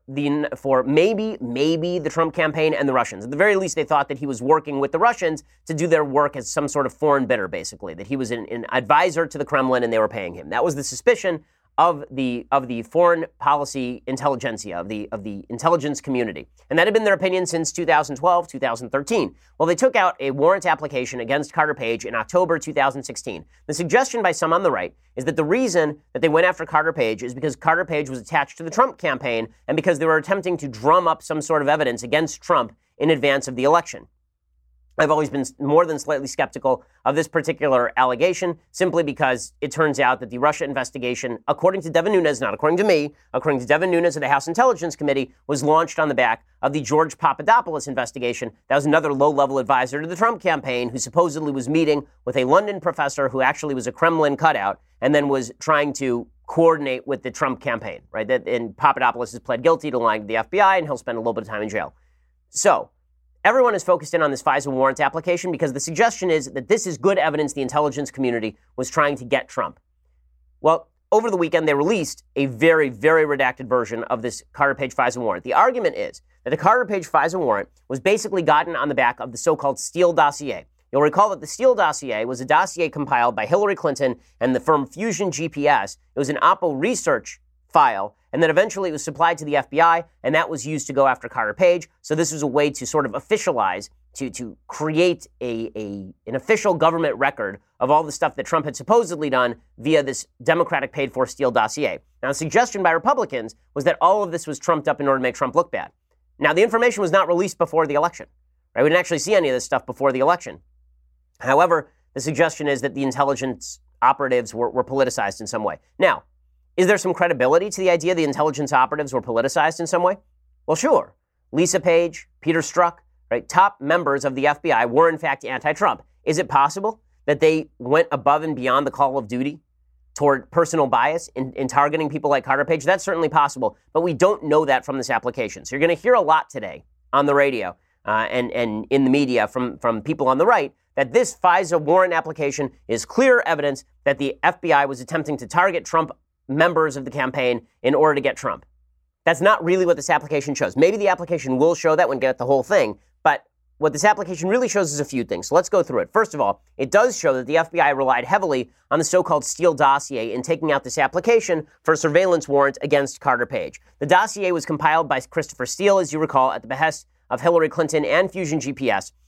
A: maybe the Trump campaign and the Russians. At the very least, they thought that he was working with the Russians to do their work as some sort of foreign bidder, basically, that he was an advisor to the Kremlin and they were paying him. That was the suspicion of the foreign policy intelligentsia, of the intelligence community. And that had been their opinion since 2012, 2013. Well, they took out a warrant application against Carter Page in October 2016. The suggestion by some on the right is that the reason that they went after Carter Page is because Carter Page was attached to the Trump campaign and because they were attempting to drum up some sort of evidence against Trump in advance of the election. I've always been more than slightly skeptical of this particular allegation, simply because it turns out that the Russia investigation, according to Devin Nunes, not according to me, according to Devin Nunes of the House Intelligence Committee, was launched on the back of the George Papadopoulos investigation. That was another low-level advisor to the Trump campaign who supposedly was meeting with a London professor who actually was a Kremlin cutout and then was trying to coordinate with the Trump campaign, right? And Papadopoulos has pled guilty to lying to the FBI, and he'll spend a little bit of time in jail. So everyone is focused in on this FISA warrant application because the suggestion is that this is good evidence the intelligence community was trying to get Trump. Well, over the weekend, they released a very, very redacted version of this Carter Page FISA warrant. The argument is that the Carter Page FISA warrant was basically gotten on the back of the so-called Steele dossier. You'll recall that the Steele dossier was a dossier compiled by Hillary Clinton and the firm Fusion GPS. It was an Oppo research file, and then eventually it was supplied to the FBI, and that was used to go after Carter Page. So this was a way to sort of officialize, to create an official government record of all the stuff that Trump had supposedly done via this Democratic paid-for Steele dossier. Now, the suggestion by Republicans was that all of this was trumped up in order to make Trump look bad. Now, the information was not released before the election, right? We didn't actually see any of this stuff before the election. However, the suggestion is that the intelligence operatives were politicized in some way. Now, is there some credibility to the idea the intelligence operatives were politicized in some way? Well, sure. Lisa Page, Peter Strzok, right, top members of the FBI were in fact anti-Trump. Is it possible that they went above and beyond the call of duty toward personal bias in targeting people like Carter Page? That's certainly possible, but we don't know that from this application. So you're going to hear a lot today on the radio and in the media from people on the right that this FISA warrant application is clear evidence that the FBI was attempting to target Trump members of the campaign in order to get Trump. That's not really what this application shows. Maybe the application will show that when we get the whole thing, but what this application really shows is a few things. So let's go through it. First of all, it does show that the FBI relied heavily on the so-called Steele dossier in taking out this application for a surveillance warrant against Carter Page. The dossier was compiled by Christopher Steele, as you recall, at the behest of Hillary Clinton and Fusion GPS.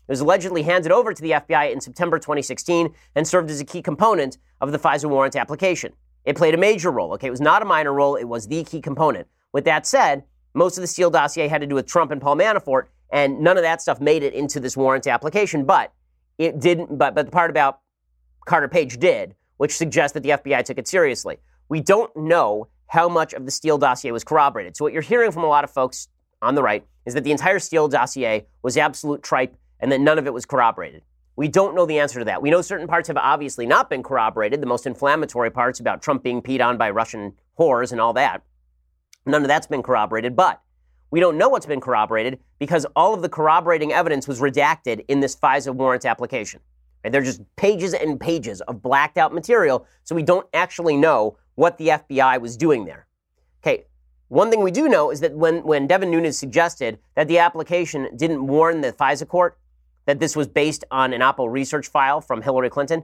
A: It was allegedly handed over to the FBI in September 2016 and served as a key component of the FISA warrant application. It played a major role, okay? It was not a minor role. It was the key component. With that said, most of the Steele dossier had to do with Trump and Paul Manafort, and none of that stuff made it into this warrant application, but it didn't, but the part about Carter Page did, which suggests that the FBI took it seriously. We don't know how much of the Steele dossier was corroborated. So what you're hearing from a lot of folks on the right is that the entire Steele dossier was absolute tripe and that none of it was corroborated. We don't know the answer to that. We know certain parts have obviously not been corroborated, the most inflammatory parts about Trump being peed on by Russian whores and all that. None of that's been corroborated, but we don't know what's been corroborated because all of the corroborating evidence was redacted in this FISA warrant application. Right? They're just pages and pages of blacked out material, so we don't actually know what the FBI was doing there. Okay, one thing we do know is that when Devin Nunes suggested that the application didn't warn the FISA court that this was based on an Oppo research file from Hillary Clinton,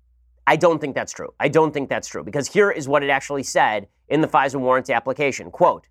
A: I don't think that's true. I don't think that's true because here is what it actually said in the FISA warrant application. Quote,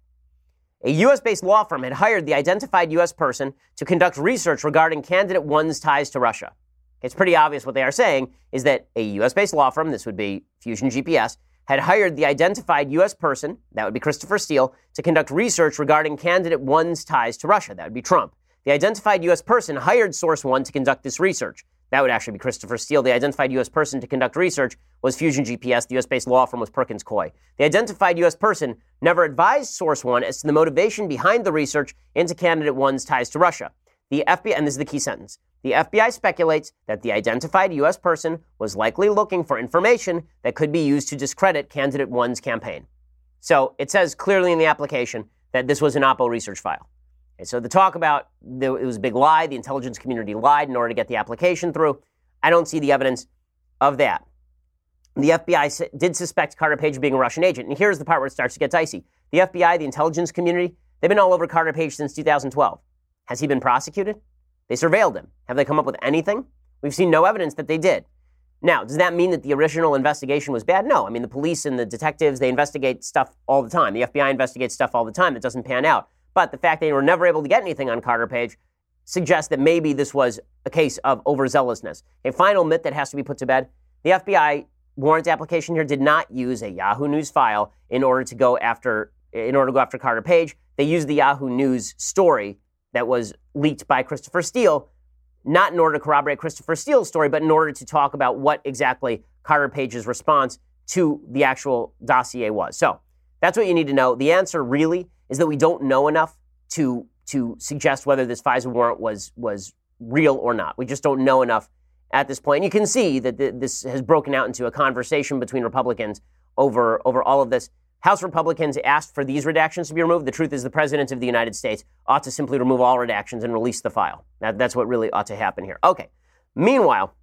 A: a U.S.-based law firm had hired the identified U.S. person to conduct research regarding candidate one's ties to Russia. It's pretty obvious what they are saying is that a U.S.-based law firm, this would be Fusion GPS, had hired the identified U.S. person, that would be Christopher Steele, to conduct research regarding candidate one's ties to Russia. That would be Trump. The identified U.S. person hired Source One to conduct this research. That would actually be Christopher Steele. The identified U.S. person to conduct research was Fusion GPS. The U.S.-based law firm was Perkins Coie. The identified U.S. person never advised Source One as to the motivation behind the research into candidate one's ties to Russia. The FBI, and this is the key sentence, the FBI speculates that the identified U.S. person was likely looking for information that could be used to discredit candidate one's campaign. So it says clearly in the application that this was an Oppo research file. Okay, so the talk about it was a big lie, the intelligence community lied in order to get the application through, I don't see the evidence of that. The FBI did suspect Carter Page of being a Russian agent, and here's the part where it starts to get dicey. The FBI, the intelligence community, they've been all over Carter Page since 2012. Has he been prosecuted? They surveilled him. Have they come up with anything? We've seen no evidence that they did. Now, does that mean that the original investigation was bad? No. I mean, the police and the detectives, they investigate stuff all the time. The FBI investigates stuff all the time that doesn't pan out. But the fact that they were never able to get anything on Carter Page suggests that maybe this was a case of overzealousness. A final myth that has to be put to bed, the FBI warrant application here did not use a Yahoo News file in order to go after Carter Page. They used the Yahoo News story that was leaked by Christopher Steele, not in order to corroborate Christopher Steele's story, but in order to talk about what exactly Carter Page's response to the actual dossier was. So that's what you need to know. The answer really is that we don't know enough to suggest whether this FISA warrant was real or not. We just don't know enough at this point. And you can see that this has broken out into a conversation between Republicans over all of this. House Republicans asked for these redactions to be removed. The truth is the President of the United States ought to simply remove all redactions and release the file. That's what really ought to happen here. Okay. Meanwhile,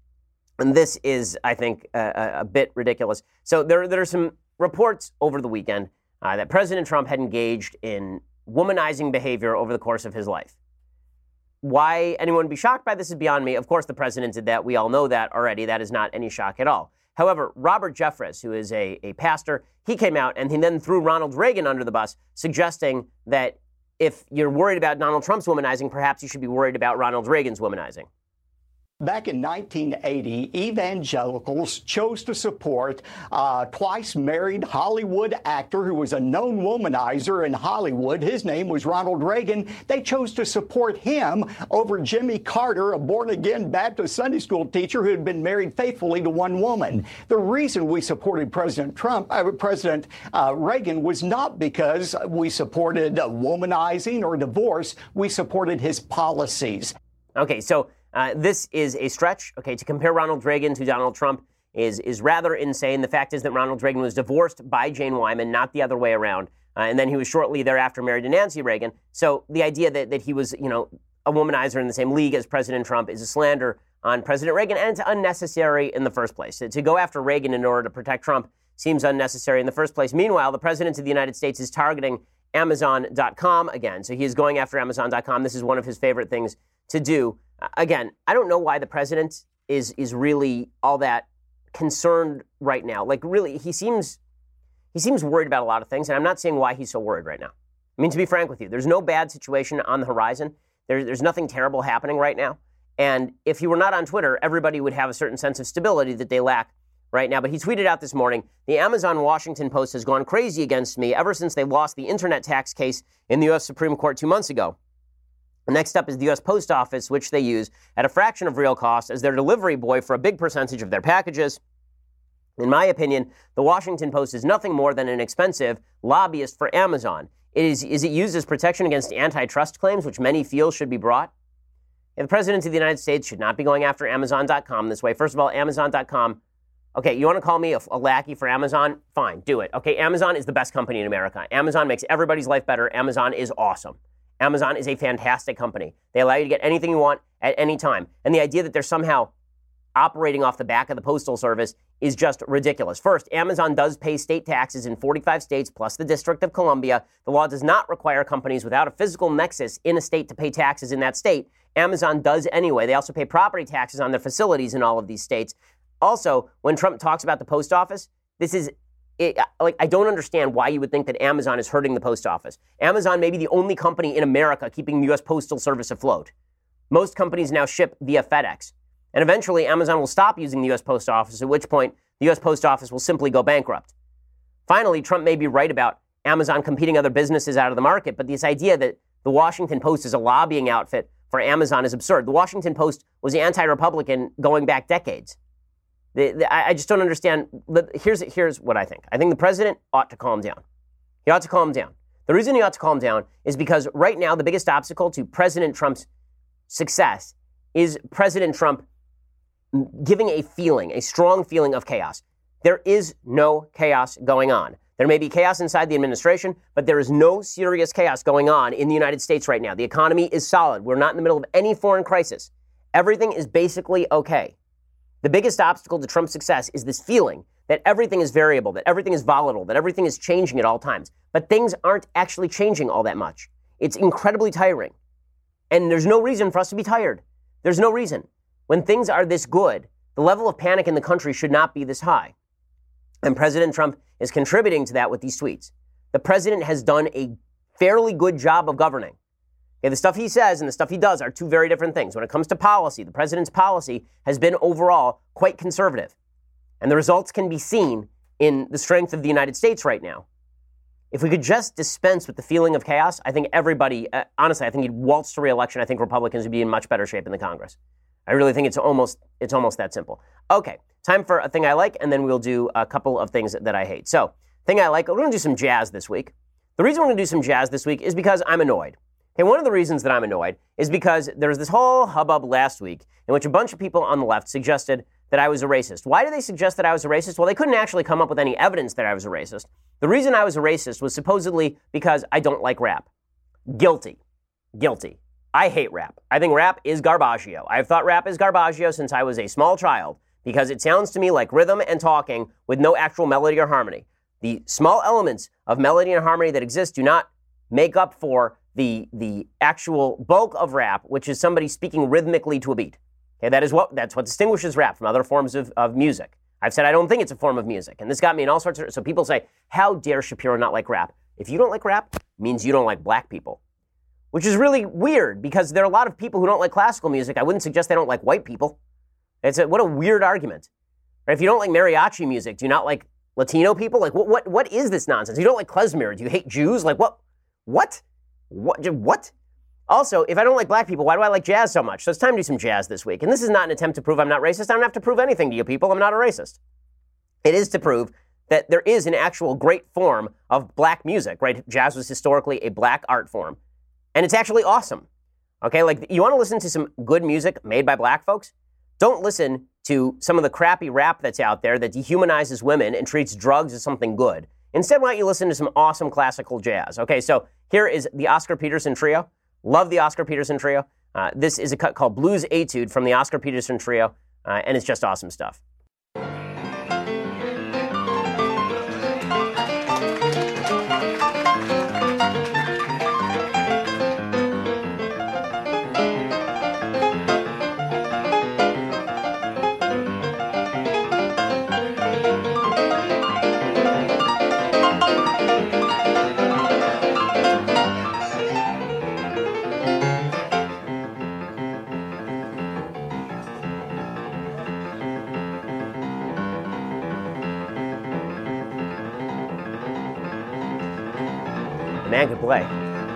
A: and this is, I think, a bit ridiculous. So there are some reports over the weekend that President Trump had engaged in womanizing behavior over the course of his life. Why anyone would be shocked by this is beyond me. Of course, the president did that. We all know that already. That is not any shock at all. However, Robert Jeffress, who is a pastor, he came out and he then threw Ronald Reagan under the bus, suggesting that if you're worried about Donald Trump's womanizing, perhaps you should be worried about Ronald Reagan's womanizing.
K: Back in 1980, evangelicals chose to support twice-married Hollywood actor who was a known womanizer in Hollywood. His name was Ronald Reagan. They chose to support him over Jimmy Carter, a born-again Baptist Sunday school teacher who had been married faithfully to one woman. The reason we supported President Reagan was not because we supported womanizing or divorce. We supported his policies.
A: Okay, so this is a stretch. Okay, to compare Ronald Reagan to Donald Trump is rather insane. The fact is that Ronald Reagan was divorced by Jane Wyman, not the other way around. And then he was shortly thereafter married to Nancy Reagan. So the idea that he was, a womanizer in the same league as President Trump is a slander on President Reagan, and it's unnecessary in the first place. To go after Reagan in order to protect Trump seems unnecessary in the first place. Meanwhile, the President of the United States is targeting Amazon.com again. So he is going after Amazon.com. This is one of his favorite things to do. Again, I don't know why the president is really all that concerned right now. Like, really, he seems worried about a lot of things, and I'm not saying why he's so worried right now. I mean, to be frank with you, there's no bad situation on the horizon. There's nothing terrible happening right now. And if he were not on Twitter, everybody would have a certain sense of stability that they lack right now. But he tweeted out this morning, the Amazon Washington Post has gone crazy against me ever since they lost the internet tax case in the U.S. Supreme Court 2 months ago. Next up is the U.S. Post Office, which they use at a fraction of real cost as their delivery boy for a big percentage of their packages. In my opinion, the Washington Post is nothing more than an expensive lobbyist for Amazon. Is it used as protection against antitrust claims, which many feel should be brought? The President of the United States should not be going after Amazon.com this way. First of all, Amazon.com, okay, you want to call me a lackey for Amazon? Fine, do it. Okay, Amazon is the best company in America. Amazon makes everybody's life better. Amazon is awesome. Amazon is a fantastic company. They allow you to get anything you want at any time. And the idea that they're somehow operating off the back of the Postal Service is just ridiculous. First, Amazon does pay state taxes in 45 states plus the District of Columbia. The law does not require companies without a physical nexus in a state to pay taxes in that state. Amazon does anyway. They also pay property taxes on their facilities in all of these states. Also, when Trump talks about the post office, I don't understand why you would think that Amazon is hurting the post office. Amazon may be the only company in America keeping the U.S. Postal Service afloat. Most companies now ship via FedEx. And eventually, Amazon will stop using the U.S. Post Office, at which point the U.S. Post Office will simply go bankrupt. Finally, Trump may be right about Amazon competing other businesses out of the market, but this idea that the Washington Post is a lobbying outfit for Amazon is absurd. The Washington Post was anti-Republican going back decades. I just don't understand. Here's what I think. I think the president ought to calm down. He ought to calm down. The reason he ought to calm down is because right now the biggest obstacle to President Trump's success is President Trump giving a strong feeling of chaos. There is no chaos going on. There may be chaos inside the administration, but there is no serious chaos going on in the United States right now. The economy is solid. We're not in the middle of any foreign crisis. Everything is basically okay. The biggest obstacle to Trump's success is this feeling that everything is variable, that everything is volatile, that everything is changing at all times. But things aren't actually changing all that much. It's incredibly tiring. And there's no reason for us to be tired. There's no reason. When things are this good, the level of panic in the country should not be this high. And President Trump is contributing to that with these tweets. The president has done a fairly good job of governing. Okay, the stuff he says and the stuff he does are two very different things. When it comes to policy, the president's policy has been overall quite conservative. And the results can be seen in the strength of the United States right now. If we could just dispense with the feeling of chaos, I think everybody, honestly, I think he'd waltz to re-election. I think Republicans would be in much better shape in the Congress. I really think it's almost that simple. Okay, time for a thing I like, and then we'll do a couple of things that I hate. So, thing I like, we're going to do some jazz this week. The reason we're going to do some jazz this week is because I'm annoyed. Okay, one of the reasons that I'm annoyed is because there was this whole hubbub last week in which a bunch of people on the left suggested that I was a racist. Why did they suggest that I was a racist? Well, they couldn't actually come up with any evidence that I was a racist. The reason I was a racist was supposedly because I don't like rap. Guilty. I hate rap. I think rap is garbaggio. I've thought rap is garbaggio since I was a small child because it sounds to me like rhythm and talking with no actual melody or harmony. The small elements of melody and harmony that exist do not make up for the actual bulk of rap, which is somebody speaking rhythmically to a beat. Okay, that's what distinguishes rap from other forms of music. I've said I don't think it's a form of music, and this got me in all sorts of... So people say, how dare Shapiro not like rap? If you don't like rap, it means you don't like black people. Which is really weird, because there are a lot of people who don't like classical music. I wouldn't suggest they don't like white people. What a weird argument. If you don't like mariachi music, do you not like Latino people? Like, what is this nonsense? You don't like klezmer. Do you hate Jews? Like, what? Also, if I don't like black people, why do I like jazz so much? So it's time to do some jazz this week. And this is not an attempt to prove I'm not racist. I don't have to prove anything to you people. I'm not a racist. It is to prove that there is an actual great form of black music, right? Jazz was historically a black art form. And it's actually awesome. Okay, like, you want to listen to some good music made by black folks? Don't listen to some of the crappy rap that's out there that dehumanizes women and treats drugs as something good. Instead, why don't you listen to some awesome classical jazz? Okay, so here is the Oscar Peterson Trio. Love the Oscar Peterson Trio. This is a cut called Blues Etude from the Oscar Peterson Trio, and it's just awesome stuff. man could play.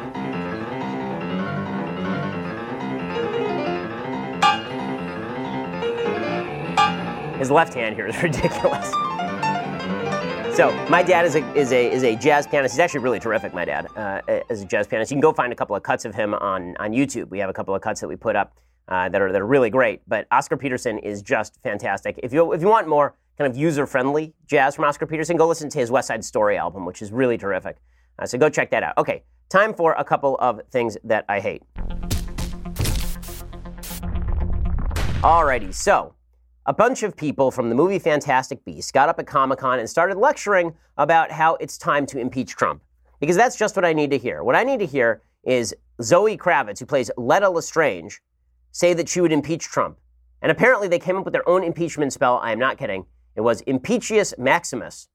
A: His left hand here is ridiculous. So my dad is a jazz pianist. He's actually really terrific, my dad, as a jazz pianist. You can go find a couple of cuts of him on YouTube. We have a couple of cuts that we put up that are really great. But Oscar Peterson is just fantastic. If you want more kind of user-friendly jazz from Oscar Peterson, go listen to his West Side Story album, which is really terrific. So go check that out. Okay, time for a couple of things that I hate. Alrighty, so a bunch of people from the movie Fantastic Beasts got up at Comic-Con and started lecturing about how it's time to impeach Trump. Because that's just what I need to hear. What I need to hear is Zoe Kravitz, who plays Letta Lestrange, say that she would impeach Trump. And apparently they came up with their own impeachment spell. I am not kidding. It was Impeachius Maximus.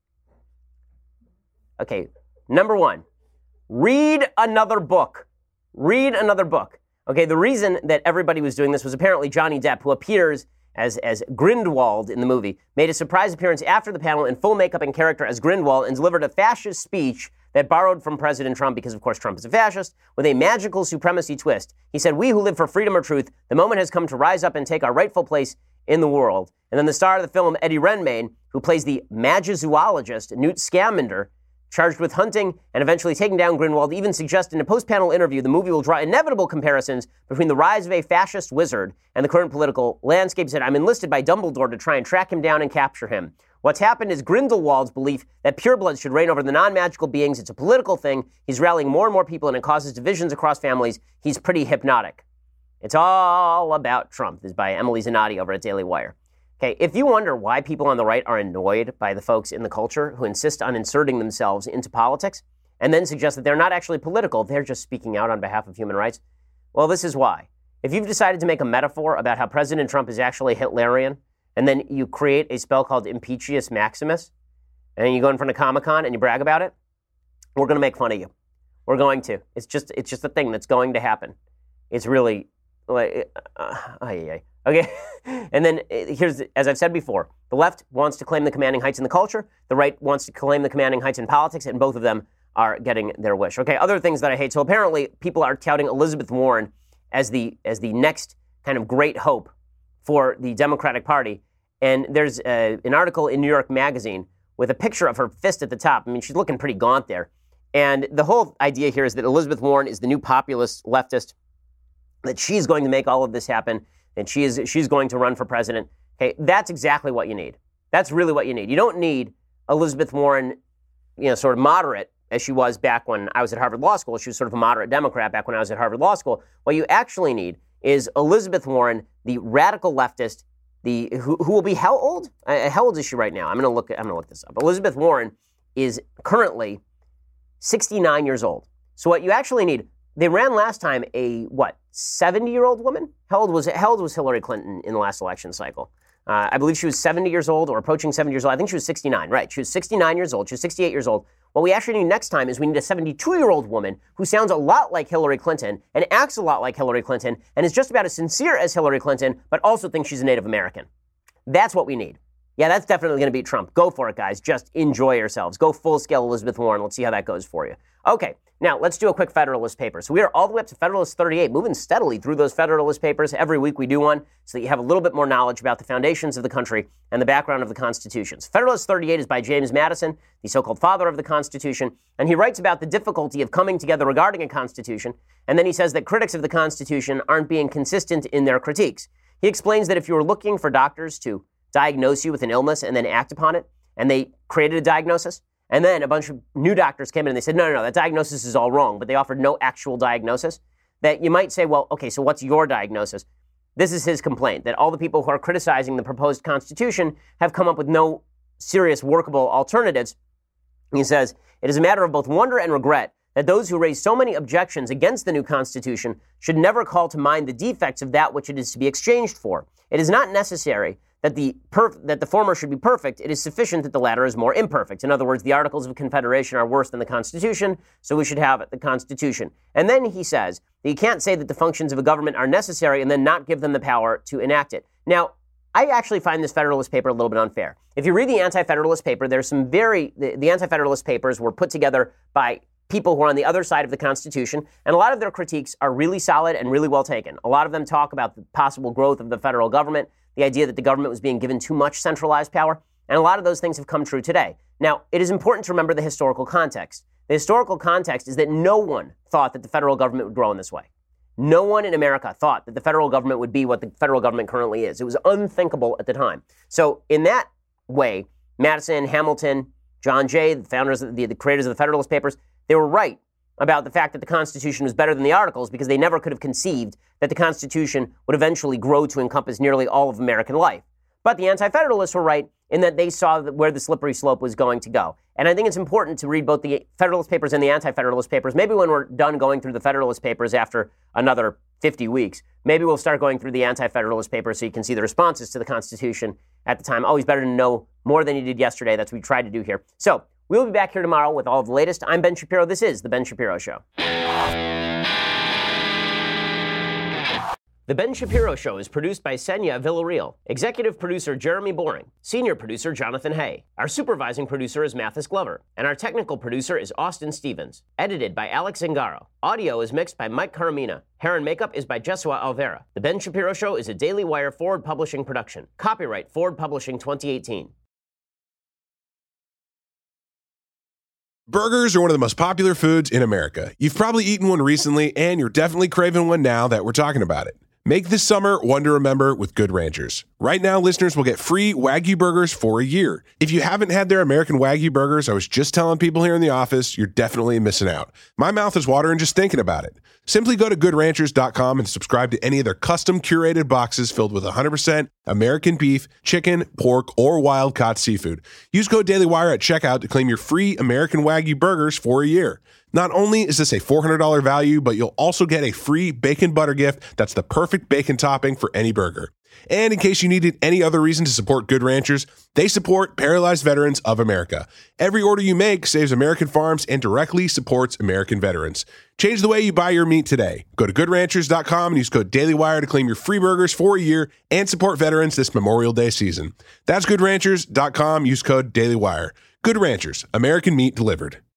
A: Okay, number one, read another book. Read another book. Okay, the reason that everybody was doing this was apparently Johnny Depp, who appears as Grindelwald in the movie, made a surprise appearance after the panel in full makeup and character as Grindelwald and delivered a fascist speech that borrowed from President Trump, because of course Trump is a fascist, with a magical supremacy twist. He said, "We who live for freedom or truth, the moment has come to rise up and take our rightful place in the world." And then the star of the film, Eddie Redmayne, who plays the magizoologist Newt Scamander, charged with hunting and eventually taking down Grindelwald, even suggested in a post-panel interview the movie will draw inevitable comparisons between the rise of a fascist wizard and the current political landscape. He said, "I'm enlisted by Dumbledore to try and track him down and capture him." What's happened is Grindelwald's belief that purebloods should reign over the non-magical beings. It's a political thing. He's rallying more and more people, and it causes divisions across families. He's pretty hypnotic. It's all about Trump. This is by Emily Zanotti over at Daily Wire. Okay, if you wonder why people on the right are annoyed by the folks in the culture who insist on inserting themselves into politics and then suggest that they're not actually political, they're just speaking out on behalf of human rights, well, this is why. If you've decided to make a metaphor about how President Trump is actually Hitlerian, and then you create a spell called Impeachius Maximus, and then you go in front of Comic-Con and you brag about it, we're going to make fun of you. We're going to. It's just a thing that's going to happen. It's really like, okay. And then here's, as I've said before, the left wants to claim the commanding heights in the culture. The right wants to claim the commanding heights in politics, and both of them are getting their wish. Okay, other things that I hate. So apparently people are touting Elizabeth Warren as the next kind of great hope for the Democratic Party. And there's an article in New York Magazine with a picture of her fist at the top. I mean, she's looking pretty gaunt there. And the whole idea here is that Elizabeth Warren is the new populist leftist, that she's going to make all of this happen, and she's going to run for president. Okay, that's exactly what you need. That's really what you need. You don't need Elizabeth Warren, sort of moderate, as she was back when I was at Harvard Law School. She was sort of a moderate Democrat back when I was at Harvard Law School. What you actually need is Elizabeth Warren, the radical leftist, who will be how old? How old is she right now? I'm going to look this up. Elizabeth Warren is currently 69 years old. So what you actually need, they ran last time a 70-year-old woman? How old was Hillary Clinton in the last election cycle? I believe she was 70 years old or approaching 70 years old. I think she was 69, right? She was 69 years old. She was 68 years old. What we actually need next time is we need a 72-year-old woman who sounds a lot like Hillary Clinton and acts a lot like Hillary Clinton and is just about as sincere as Hillary Clinton, but also thinks she's a Native American. That's what we need. Yeah, that's definitely going to beat Trump. Go for it, guys. Just enjoy yourselves. Go full-scale Elizabeth Warren. Let's see how that goes for you. Okay, now let's do a quick Federalist paper. So we are all the way up to Federalist 38, moving steadily through those Federalist papers. Every week we do one so that you have a little bit more knowledge about the foundations of the country and the background of the constitutions. Federalist 38 is by James Madison, the so-called father of the Constitution, and he writes about the difficulty of coming together regarding a constitution, and then he says that critics of the Constitution aren't being consistent in their critiques. He explains that if you were looking for doctors to diagnose you with an illness and then act upon it, and they created a diagnosis, and then a bunch of new doctors came in and they said, no, that diagnosis is all wrong, but they offered no actual diagnosis, that you might say, well, okay, so what's your diagnosis? This is his complaint, that all the people who are criticizing the proposed Constitution have come up with no serious workable alternatives. He says, it is a matter of both wonder and regret that those who raise so many objections against the new Constitution should never call to mind the defects of that which it is to be exchanged for. It is not necessary that the former should be perfect. It is sufficient that the latter is more imperfect. In other words, the Articles of Confederation are worse than the Constitution, so we should have the Constitution. And then he says that you can't say that the functions of a government are necessary and then not give them the power to enact it. Now, I actually find this Federalist paper a little bit unfair. If you read the Anti-Federalist paper, there's some the Anti-Federalist papers were put together by people who are on the other side of the Constitution, and a lot of their critiques are really solid and really well taken. A lot of them talk about the possible growth of the federal government, the idea that the government was being given too much centralized power, and a lot of those things have come true today. Now, it is important to remember the historical context. The historical context is that no one thought that the federal government would grow in this way. No one in America thought that the federal government would be what the federal government currently is. It was unthinkable at the time. So in that way, Madison, Hamilton, John Jay, the founders, the creators of the Federalist Papers, they were right about the fact that the Constitution was better than the Articles because they never could have conceived that the Constitution would eventually grow to encompass nearly all of American life. But the Anti-Federalists were right in that they saw where the slippery slope was going to go. And I think it's important to read both the Federalist Papers and the Anti-Federalist Papers. Maybe when we're done going through the Federalist Papers after another 50 weeks, maybe we'll start going through the Anti-Federalist Papers so you can see the responses to the Constitution at the time. Always better to know more than you did yesterday. That's what we tried to do here. So we'll be back here tomorrow with all of the latest. I'm Ben Shapiro. This is The Ben Shapiro Show. The Ben Shapiro Show is produced by Senya Villarreal, executive producer Jeremy Boring, senior producer Jonathan Hay. Our supervising producer is Mathis Glover, and our technical producer is Austin Stevens. Edited by Alex Zingaro. Audio is mixed by Mike Caramina. Hair and makeup is by Jesua Alvera. The Ben Shapiro Show is a Daily Wire Forward Publishing production. Copyright Forward Publishing 2018.
L: Burgers are one of the most popular foods in America. You've probably eaten one recently, and you're definitely craving one now that we're talking about it. Make this summer one to remember with Good Ranchers. Right now, listeners will get free Wagyu burgers for a year. If you haven't had their American Wagyu burgers, I was just telling people here in the office, you're definitely missing out. My mouth is watering just thinking about it. Simply go to goodranchers.com and subscribe to any of their custom curated boxes filled with 100% American beef, chicken, pork, or wild-caught seafood. Use code DailyWire at checkout to claim your free American Wagyu burgers for a year. Not only is this a $400 value, but you'll also get a free bacon butter gift that's the perfect bacon topping for any burger. And in case you needed any other reason to support Good Ranchers, they support Paralyzed Veterans of America. Every order you make saves American farms and directly supports American veterans. Change the way you buy your meat today. Go to goodranchers.com and use code DailyWire to claim your free burgers for a year and support veterans this Memorial Day season. That's goodranchers.com. Use code DailyWire. Good Ranchers, American meat delivered.